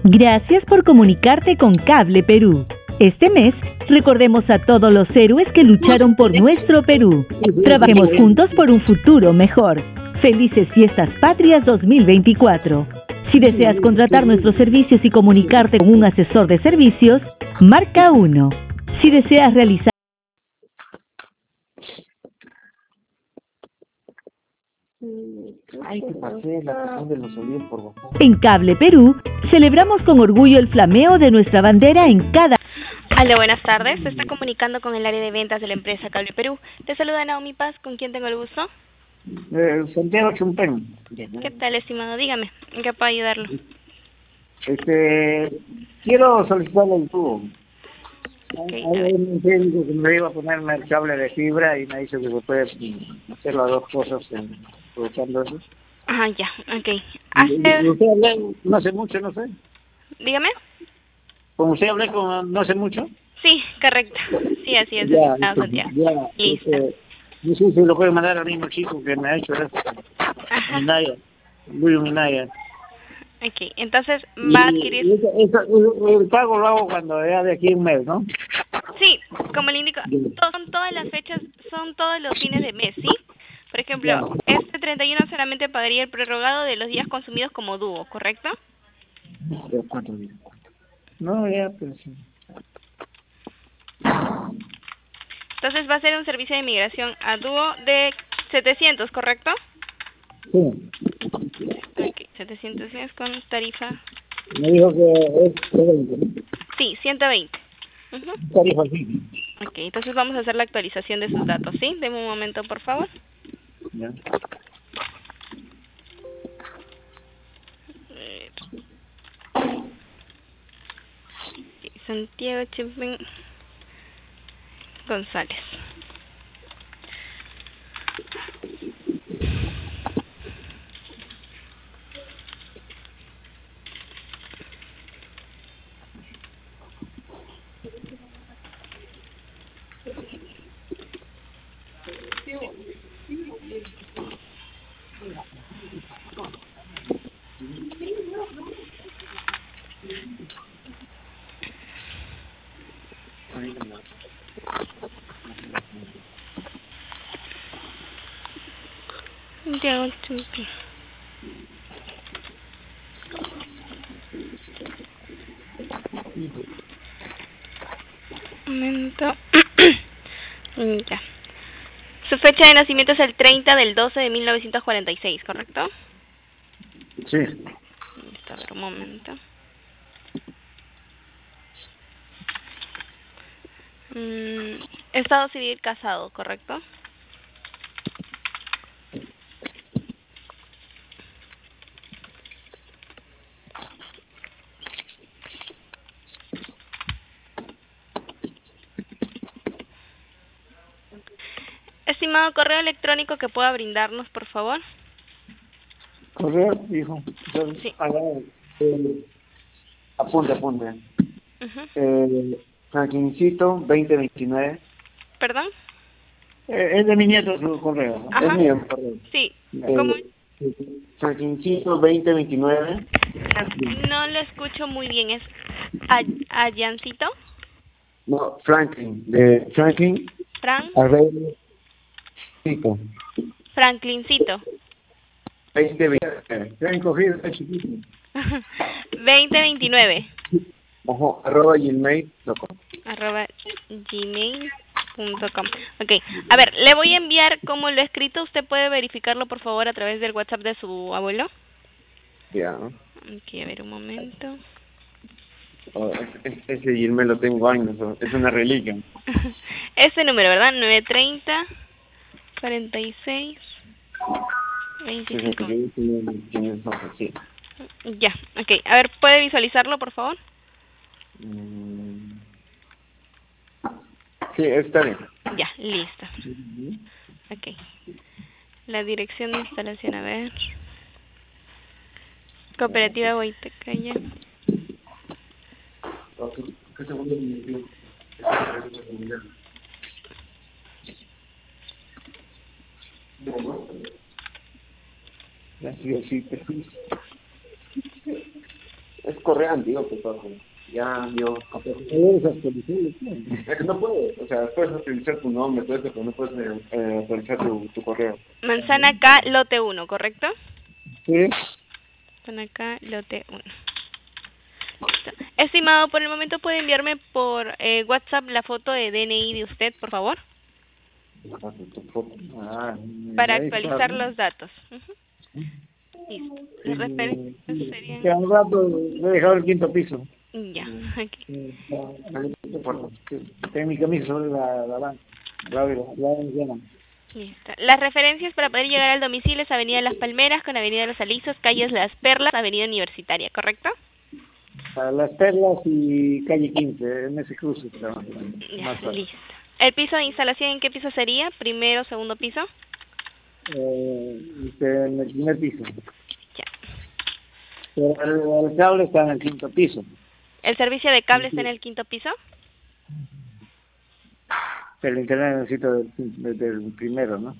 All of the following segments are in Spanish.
Gracias por comunicarte con Cable Perú. Este mes, recordemos a todos los héroes que lucharon por nuestro Perú. Trabajemos juntos por un futuro mejor. Felices Fiestas Patrias 2024. Si deseas contratar nuestros servicios y comunicarte con un asesor de servicios, marca 1. Si deseas realizar Ay, que pasé la cuestión de los olivos por WhatsApp. en Cable Perú, celebramos con orgullo el flameo de nuestra bandera en cada... Aló, buenas tardes. Se está comunicando con el área de ventas de la empresa Cable Perú. Te saluda Naomi Paz, ¿con quién tengo el gusto? Santiago Chumpen. ¿Qué tal, estimado? Dígame, ¿en qué puedo ayudarlo? Quiero solicitarle el tubo. Okay, Hay un técnico que me iba a ponerme el cable de fibra y me dice que se puede hacer las dos cosas aprovechando eso. Ajá, ya, ok. Y usted hablé no hace mucho, no sé. Dígame. Con usted hablé no hace mucho. Sí, correcto. Sí, así es, Ya, estimado Santiago. ya. Listo. No sé si lo puede mandar al mismo chico que me ha hecho eso. Ajá. Minaya, Luis Minaya. Ok, entonces va a adquirir... El pago lo hago cuando ya de aquí un mes, ¿no? Sí, como le indico, son todas las fechas, son todos los fines de mes, ¿sí? Por ejemplo, este 31 solamente pagaría el prorrogado de los días consumidos como dúo, ¿correcto? ¿Cuántos días? No, ya, pero sí. Entonces va a ser un servicio de migración a dúo de 700, ¿correcto? Sí. Ok, 700 días con tarifa... Me dijo que es 20. Sí, 120. Ujú. Tarifa sí. Ok, entonces vamos a hacer la actualización de sus datos, ¿sí? Deme un momento, por favor. Ya. Santiago Chipin González. Santiago Chipin. Un momento. Ya. Su fecha de nacimiento es el 30 del 12 de 1946, ¿correcto? Sí. Listo, a ver, un momento. Estado civil casado, ¿correcto? Estimado, correo electrónico que pueda brindarnos, por favor. Correo, dijo. Sí. Apunte. Ujú. Franquincito 2029. ¿Perdón? Es de mi nieto su correo, ¿no? Es Ajá. mío el correo. Sí. ¿Cómo? Franquincito 2029. No lo escucho muy bien. ¿Es Ayancito? No, Franklin. De Franklin. Fran. Arreglo. Chico. Franklincito. 2029. Te han cogido, está chiquito. 2029. Ojo, @gmail.com. @gmail.com. Ok, a ver, le voy a enviar como lo he escrito. ¿Usted puede verificarlo, por favor, a través del WhatsApp de su abuelo? Ya. Ok, a ver, un momento. Oh, ese Gmail lo tengo años, es una reliquia. Este número, ¿verdad? 930 46 25. Sí. Ya, ok. A ver, ¿puede visualizarlo, por favor? Sí, está bien. Ya, listo. Ok. La dirección de instalación, a ver. Cooperativa Guaitecaya. ¿Qué segundo dirección? Sí, correo antiguo, pues, todo. Ya, yo... Es que no puedes, o sea, puedes utilizar tu nombre, todo eso, pero no puedes actualizar tu correo. Manzana K, lote 1, ¿correcto? Sí. Manzana K, lote 1. Estimado, por el momento puede enviarme por WhatsApp la foto de DNI de usted, por favor, para actualizar los datos. Listo. Las referencias serían... Que a un rato le he dejado el quinto piso. Ya, aquí. Tengo mi camisa sobre la banca. Listo. Las referencias para poder llegar al domicilio es Avenida Las Palmeras con Avenida Los Alisos, Calles Las Perlas, Avenida Universitaria, ¿correcto? Para Las Perlas y calle 15, en ese cruce. Ya, listo. ¿El piso de instalación en qué piso sería? ¿Primero o segundo piso? En el primer piso. Ya. Pero el cable está en el quinto piso. ¿El servicio de cable está en el quinto piso? El internet necesito del primero, ¿no?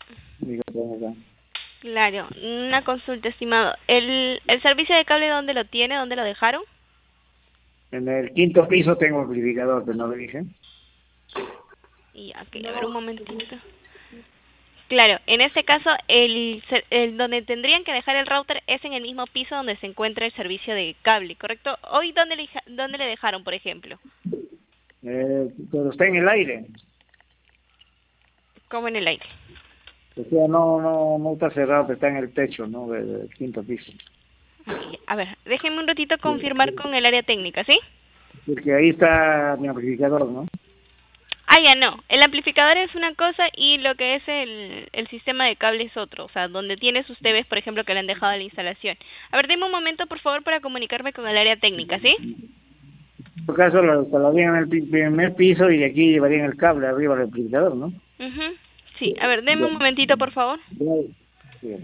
Claro, una consulta, estimado. ¿El servicio de cable dónde lo tiene? ¿Dónde lo dejaron? En el quinto piso tengo amplificador, pero no le dije. Ya, ok, a ver un momentito. Claro, en este caso, el donde tendrían que dejar el router es en el mismo piso donde se encuentra el servicio de cable, ¿correcto? Hoy, ¿dónde le dejaron, por ejemplo? Pero está en el aire. ¿Cómo en el aire? O sea, no está cerrado, pero está en el techo, ¿no? Del quinto piso. A ver, déjenme un ratito confirmar con el área técnica, ¿sí? Porque ahí está mi amplificador, ¿no? Ah, ya no. El amplificador es una cosa y lo que es el sistema de cable es otro. O sea, donde tiene sus TVs, por ejemplo, que le han dejado la instalación. A ver, deme un momento, por favor, para comunicarme con el área técnica, ¿sí? En todo caso, lo instalarían en el primer piso y de aquí llevarían el cable arriba del amplificador, ¿no? Sí, a ver, deme un momentito, por favor. Bien.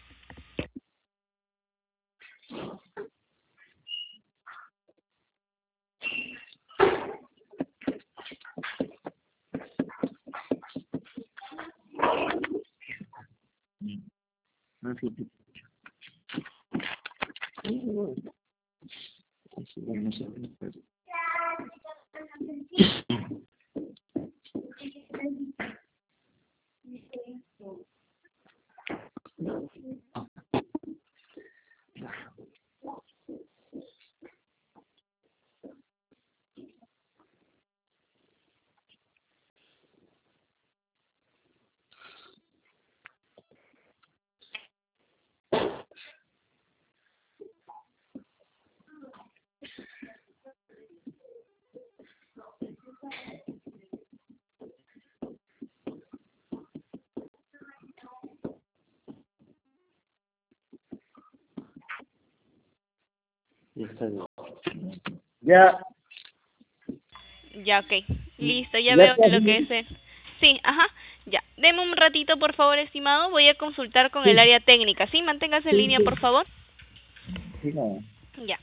Ya. Ya, ok. Listo, ya ¿Ya veo está lo que bien? es el... Sí, ajá. Ya. Deme un ratito, por favor, estimado. Voy a consultar con el área técnica, ¿sí? Manténgase en línea, por favor. Sí, no. Ya.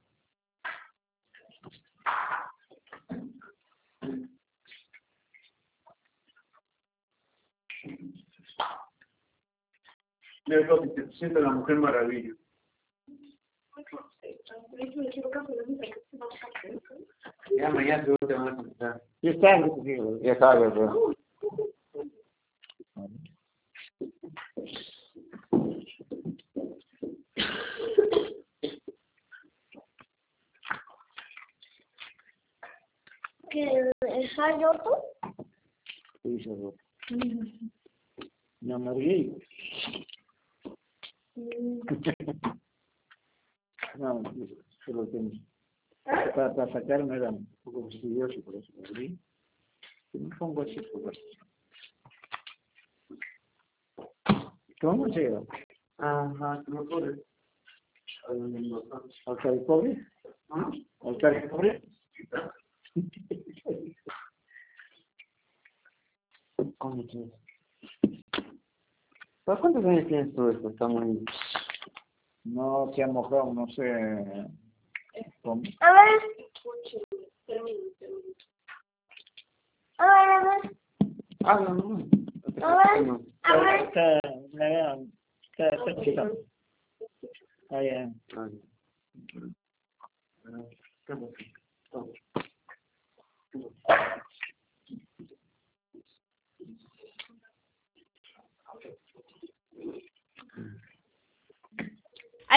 Es lo que se siente la Mujer Maravilla. Ya mañana seguro te van a contestar. Ya está, Ya sabes, bro. ¿Que está roto? Sí, se roto. Me amargué. No, se lo tengo. Para sacarme era un poco fastidioso, por eso me abrí. Y me pongo así por ver. ¿Cómo llega? Ajá, no puedes. ¿Altar de cobre? ¿Ah? ¿Altar de cobre? ¿Para cuántos años tienes tú esto? Está muy... No se ha mojado, no sé cómo. A ver. A ver. Ah, no. A ver. Está chica. Ah, ya.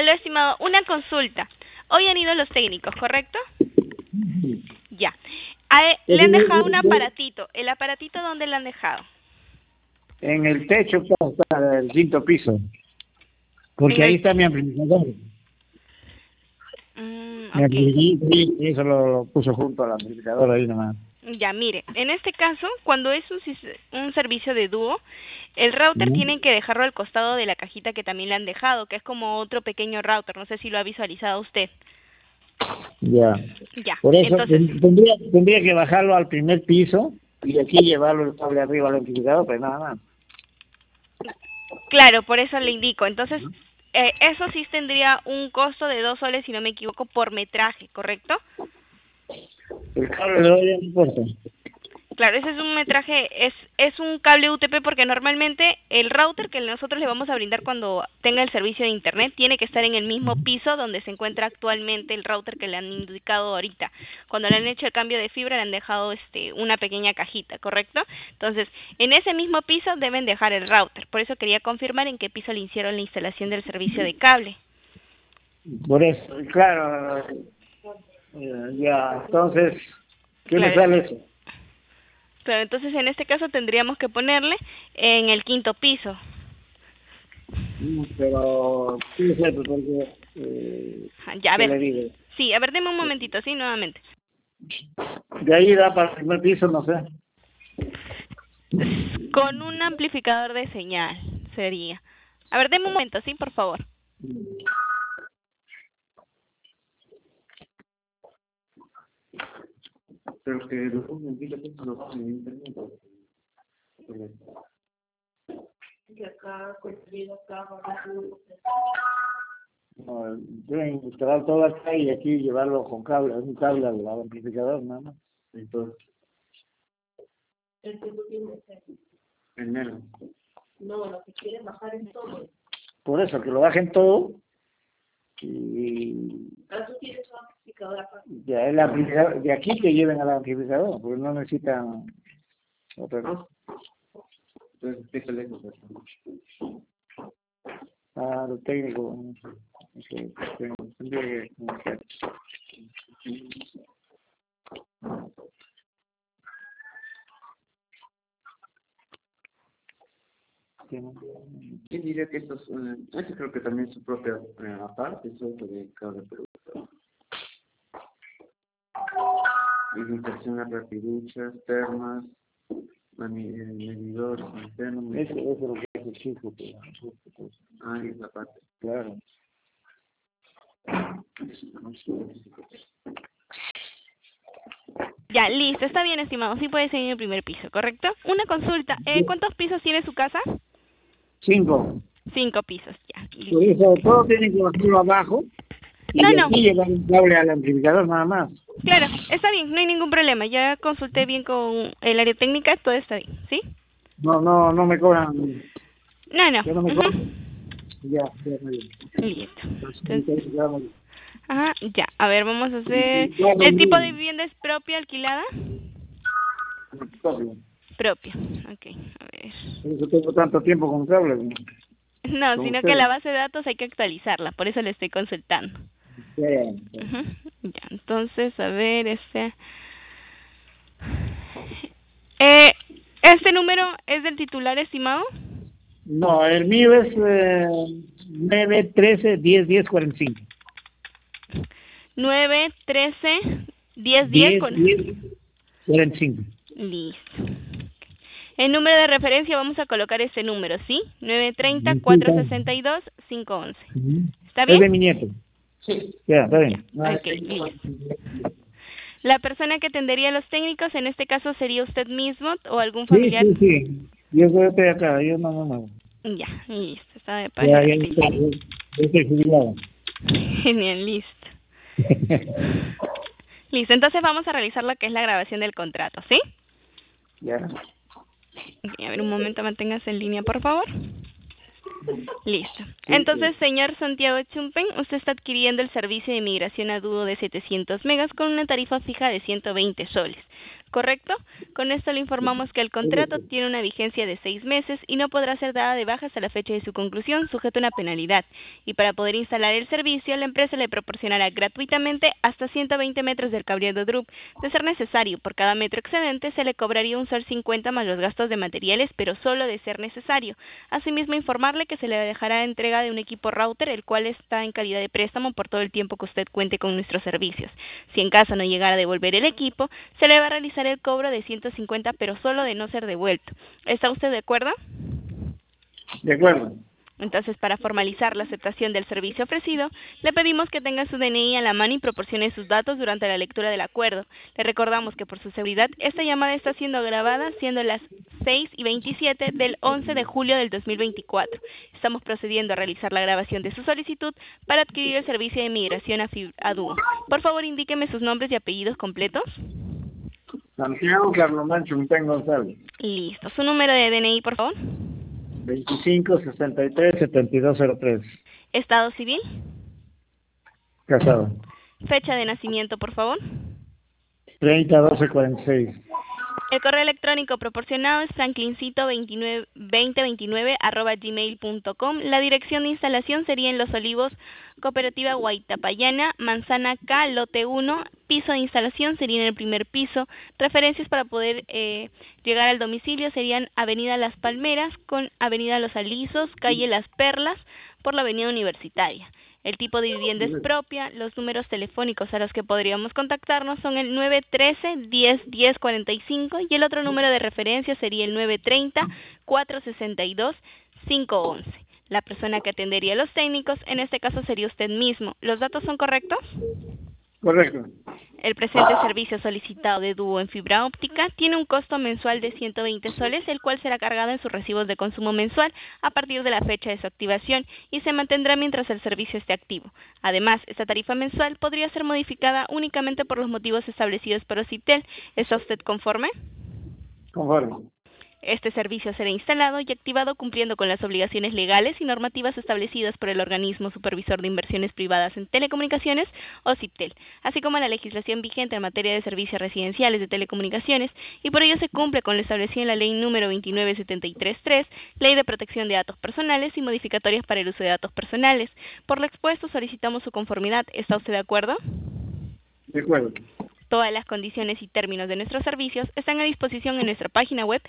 Aló, estimado, una consulta. Hoy han ido los técnicos, ¿correcto? Ya. Le han dejado un aparatito. ¿El aparatito dónde le han dejado? En el techo está el quinto piso. Porque ahí está mi amplificador. Mi amplificador, eso lo puso junto al amplificador ahí nomás. Ya, mire, en este caso, cuando es un servicio de dúo, el router tienen que dejarlo al costado de la cajita que también le han dejado, que es como otro pequeño router, no sé si lo ha visualizado usted. Ya. Ya, Por eso entonces tendría que bajarlo al primer piso y aquí llevarlo el cable arriba al amplificador, pues nada más. claro, por eso le indico. Entonces, eso sí tendría un costo de 2 soles, si no me equivoco, por metraje, ¿correcto? El cable lo doy en el puerto. Claro, ese es un metraje, es un cable UTP, porque normalmente el router que nosotros le vamos a brindar cuando tenga el servicio de internet tiene que estar en el mismo piso donde se encuentra actualmente el router que le han indicado ahorita. Cuando le han hecho el cambio de fibra le han dejado una pequeña cajita, ¿correcto? Entonces, en ese mismo piso deben dejar el router. Por eso quería confirmar en qué piso le hicieron la instalación del servicio de cable. Por eso, claro. Ya, entonces, ¿qué me sale eso? Pero entonces en este caso tendríamos que ponerle en el quinto piso. Pero, sí, porque... ya, a ver. ¿qué le digo? Sí, a ver, deme un momentito, sí, nuevamente. De ahí da para el primer piso, no sé. Con un amplificador de señal sería. A ver, deme un momento, sí, por favor. Pero que lo pongan en internet. No, deben instalar todo acá y aquí llevarlo con cable, un cable al amplificador, nada más. Entonces, en negro. No, lo que quieren bajar es todo. Por eso, que lo bajen todo y... Tú tienes un amplificador aparte. Ya el amplificador, de aquí que lleven al amplificador, porque no necesitan otra cosa. Entonces, ¿qué lejos de eso? Lo técnico, tendría que comunicar. ¿Quién diría que estos, este creo que también es su propia aparte, eso de cable pero limitación a rapiduchas, termas, medidores, internos. Eso es lo que es el chico. Es la parte. Claro. Ya, listo, está bien, estimado. Sí puede ser en el primer piso, ¿correcto? Una consulta. ¿Cuántos pisos tiene su casa? 5. 5 pisos, ya. Listo. Por eso todo tiene que bajarlo abajo. Y No. aquí llevar un cable al amplificador nada más. Claro, está bien, no hay ningún problema. Ya consulté bien con el área técnica, todo está bien, ¿sí? No me cobran. No. Yo no me cobran. Ya, muy bien. Listo. Entonces, Entonces, ajá, ya. A ver, vamos a hacer... ¿El tipo de vivienda es propia, alquilada? Propia. Ok, a ver. Por eso tengo tanto tiempo con cable. No, ¿Con sino ustedes? que la base de datos hay que actualizarla, por eso le estoy consultando. Sí. Ya, entonces, a ver, ¿este número es del titular, estimado? No, el mío es 913-10-10-45. 913-10-10. 45. Listo. El número de referencia vamos a colocar ese número, ¿sí? 930-462-511. ¿Está bien? Es de mi nieto. Sí. Ya, está bien. Ok, listo. ¿La persona que atendería a los técnicos en este caso sería usted mismo o algún familiar? Sí. Yo estoy acá, yo no. Ya, listo. Está de Ya página. estoy jubilado. Genial, listo. Listo, entonces vamos a realizar lo que es la grabación del contrato, ¿sí? Ya. Okay, a ver, un momento, manténgase en línea, por favor. Listo. Entonces, señor Santiago Chumpen, usted está adquiriendo el servicio de migración a dúo de 700 megas con una tarifa fija de 120 soles. ¿correcto? Con esto le informamos que el contrato tiene una vigencia de 6 meses y no podrá ser dada de baja hasta la fecha de su conclusión, sujeto a una penalidad. Y para poder instalar el servicio, la empresa le proporcionará gratuitamente hasta 120 metros del cableado DRUP. De ser necesario, por cada metro excedente se le cobraría un sol 50 más los gastos de materiales, pero solo de ser necesario. Asimismo, informarle que se le dejará entrega de un equipo router, el cual está en calidad de préstamo por todo el tiempo que usted cuente con nuestros servicios. Si en caso no llegara a devolver el equipo, se le va a realizar el cobro de 150, pero solo de no ser devuelto. ¿Está usted de acuerdo? De acuerdo. Entonces, para formalizar la aceptación del servicio ofrecido, le pedimos que tenga su DNI a la mano y proporcione sus datos durante la lectura del acuerdo. Le recordamos que por su seguridad, esta llamada está siendo grabada, siendo las 6:27 del 11 de julio del 2024. Estamos procediendo a realizar la grabación de su solicitud para adquirir el servicio de migración a Dúo. Por favor, indíqueme sus nombres y apellidos completos. Santiago Carlomancho Untén González. Listo. ¿Su número de DNI, por favor? 2563-7203. ¿Estado civil? Casado. ¿Fecha de nacimiento, por favor? 30-12-46. El correo electrónico proporcionado es franklincito2029@gmail.com. La dirección de instalación sería en Los Olivos, Cooperativa Guaitapayana, Manzana K, lote 1. Piso de instalación sería en el primer piso. Referencias para poder llegar al domicilio serían Avenida Las Palmeras con Avenida Los Alisos, Calle Las Perlas, por la Avenida Universitaria. El tipo de vivienda es propia. Los números telefónicos a los que podríamos contactarnos son el 913-10-10-45 y el otro número de referencia sería el 930-462-511. La persona que atendería a los técnicos, en este caso sería usted mismo. ¿Los datos son correctos? Correcto. El presente servicio solicitado de Dúo en fibra óptica tiene un costo mensual de 120 soles, el cual será cargado en sus recibos de consumo mensual a partir de la fecha de su activación y se mantendrá mientras el servicio esté activo. Además, esta tarifa mensual podría ser modificada únicamente por los motivos establecidos por Ocitel. ¿Está usted conforme? Conforme. Este servicio será instalado y activado cumpliendo con las obligaciones legales y normativas establecidas por el Organismo Supervisor de Inversiones Privadas en Telecomunicaciones, OCIPTEL, así como la legislación vigente en materia de servicios residenciales de telecomunicaciones, y por ello se cumple con lo establecido en la Ley número 29733, Ley de Protección de Datos Personales y modificatorias para el uso de datos personales. Por lo expuesto, solicitamos su conformidad. ¿Está usted de acuerdo? De acuerdo. Todas las condiciones y términos de nuestros servicios están a disposición en nuestra página web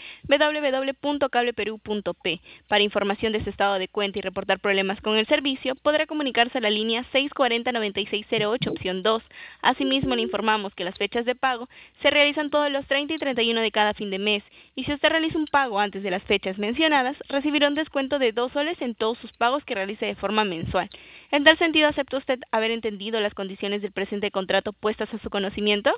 www.cableperu.p. Para información de su estado de cuenta y reportar problemas con el servicio, podrá comunicarse a la línea 640-9608, opción 2. Asimismo, le informamos que las fechas de pago se realizan todos los 30 y 31 de cada fin de mes, y si usted realiza un pago antes de las fechas mencionadas, recibirá un descuento de 2 soles en todos sus pagos que realice de forma mensual. En tal sentido, ¿acepta usted haber entendido las condiciones del presente contrato puestas a su conocimiento?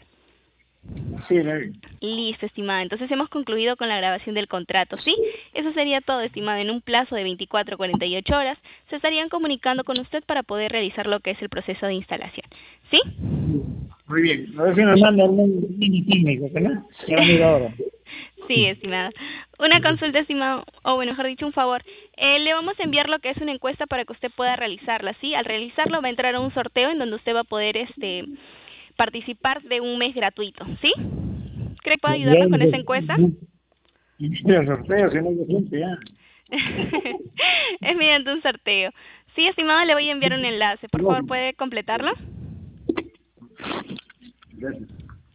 Sí, Levi. Listo, estimada. Entonces hemos concluido con la grabación del contrato, ¿sí? Eso sería todo, estimada. En un plazo de 24 a 48 horas se estarían comunicando con usted para poder realizar lo que es el proceso de instalación, ¿sí? Muy bien. A ver si me manda algún técnico, ¿no? Que va a ir ahora. Sí, estimada. Una consulta, estimado, o bueno, mejor dicho, un favor. Le vamos a enviar lo que es una encuesta para que usted pueda realizarla, ¿sí? Al realizarlo va a entrar a un sorteo en donde usted va a poder participar de un mes gratuito, ¿sí? ¿Cree que puede ayudarnos con esa encuesta? El sorteo, si no hay gente ya. Es mediante un sorteo. Sí, estimado, le voy a enviar un enlace. Por favor, ¿puede completarlo? Gracias.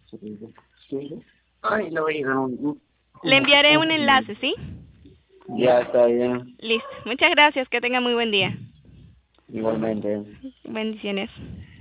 Ay, no voy a Le enviaré un enlace, ¿sí? Ya está bien. Listo. Muchas gracias. Que tenga muy buen día. Igualmente. Bendiciones.